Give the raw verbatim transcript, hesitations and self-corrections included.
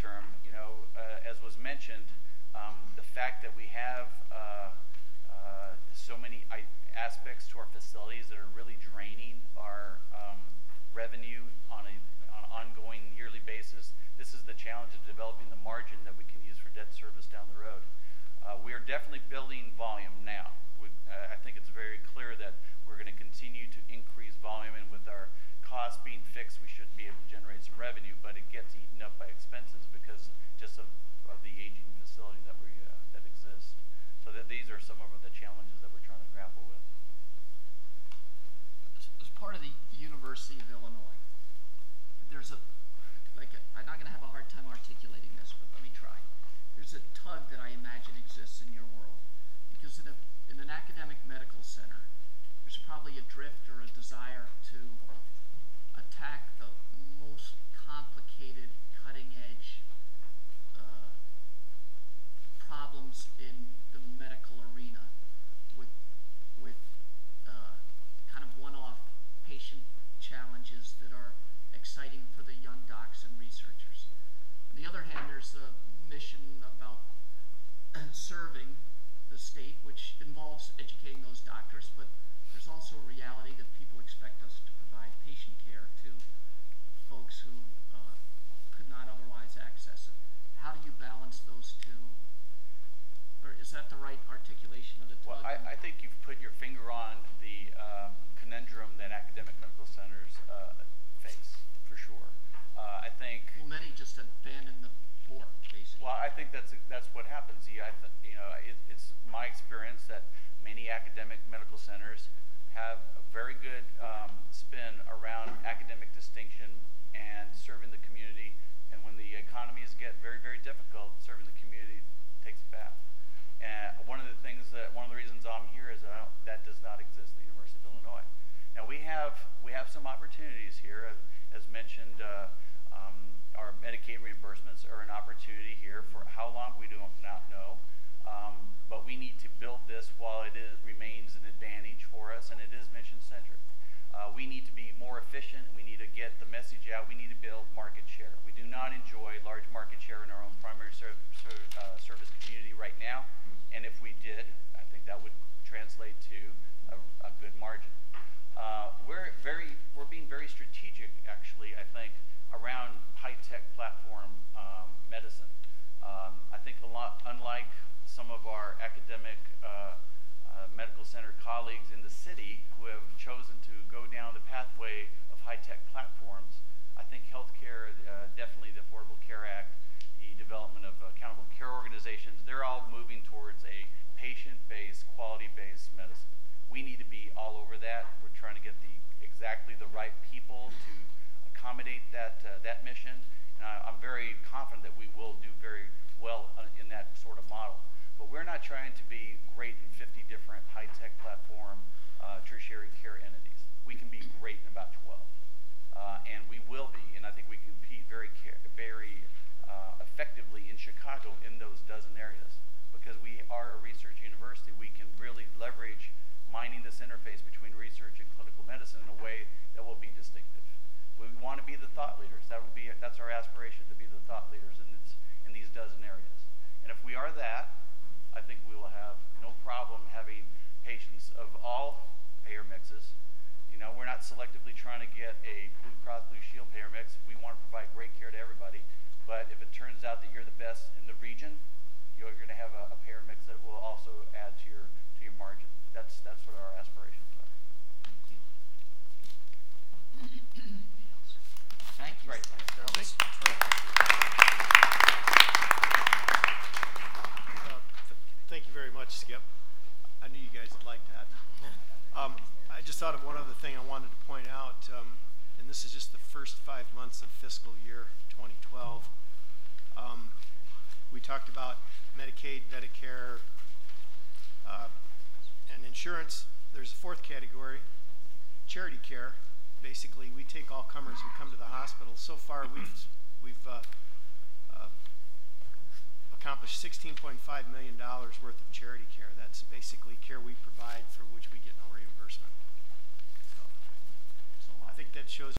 term, you know, uh, as was mentioned, um, the fact that we have uh, uh, so many I aspects to our facilities that are really draining our um, revenue on a on an ongoing yearly basis. This is the challenge of developing the margin that we can use for debt service down the road. Uh, we are definitely building volume now. We, uh, I think it's very clear that we're going to continue to increase volume, and with our costs being fixed, we should be able to generate some revenue, but it gets eaten up by expenses because just of, of the aging facility that we uh, that exists. So that these are some of the challenges that we're trying to grapple with. As part of the University of Illinois, there's a, like, a, I'm not going to have a hard time articulating this, but let me try. There's a tug that I imagine exists in your world, because in, a, in an academic medical center, there's probably a drift or a desire to attack the most complicated, cutting-edge uh, problems in the medical arena with, with uh, kind of one-off patient challenges that are exciting for the young docs and researchers. On the other hand, there's a mission about serving the state, which involves educating those doctors, but there's also a reality that people expect us to provide patient care to folks who uh, could not otherwise access it. How do you balance those two? Or is that the right articulation of the tug? Well, I, I think you've put your finger on the um, conundrum that academic medical centers uh, face, for sure. Uh, I think. Well, many just abandon the port, basically. Well, I think that's that's what happens. Yeah, I th you know, it, it's my experience that many academic medical centers have a very good um, spin around academic distinction and serving the community. And when the economies get very, very difficult, serving the community takes a bath. And one of the things that, one of the reasons I'm here is that I don't, that does not exist at the University of Illinois. Now we have, we have some opportunities here, as, as mentioned, uh, um, our Medicaid reimbursements are an opportunity here for how long we do not know. Um, but we need to build this while it is, remains an advantage for us, and it is mission-centric. Uh, we need to be more efficient. We need to get the message out. We need to build market share. We do not enjoy large market share in our own primary ser ser uh, service community right now. And if we did, I think that would translate to a, a good margin. Uh, we're very, we're being very strategic, actually, I think, around high-tech platform um, medicine. Um, I think a lot, unlike some of our academic uh, uh, medical center colleagues in the city who have chosen to go down the pathway of high-tech platforms, I think healthcare, uh, definitely the Affordable Care Act, the development of accountable care organizations, they're all moving towards a patient-based, quality-based medicine. We need to be all over that. We're trying to get the exactly the right people to accommodate that uh, that mission, and I, I'm very confident that we will do very well uh, in that sort of model. But we're not trying to be great in fifty different high-tech platform uh, tertiary care entities. We can be great in about twelve, uh, and we will be, and I think we compete very, very uh, effectively in Chicago in those dozen areas. Because we are a research university, we can really leverage mining this interface between research and clinical medicine in a way that will be distinctive. We want to be the thought leaders. That would be, that's our aspiration, to be the thought leaders in, this, in these dozen areas. And if we are that, I think we will have no problem having patients of all payer mixes. You know, we're not selectively trying to get a Blue Cross Blue Shield payer mix. We want to provide great care to everybody. But if it turns out that you're the best in the region, you're going to have a, a payer mix that will also add to your to your margin. That's that's what our aspirations are. Thank you. Great. Thanks. Uh, th thank you very much, Skip. I knew you guys would like that. Um, I just thought of one other thing I wanted to point out, um, and this is just the first five months of fiscal year twenty twelve. Um, we talked about Medicaid, Medicare, uh, and insurance. There's a fourth category, charity care. Basically, we take all comers who come to the hospital. So far, we've we've uh, uh, accomplished sixteen point five million dollars worth of charity care. That's basically care we provide for which we get no reimbursement. So, so I think that shows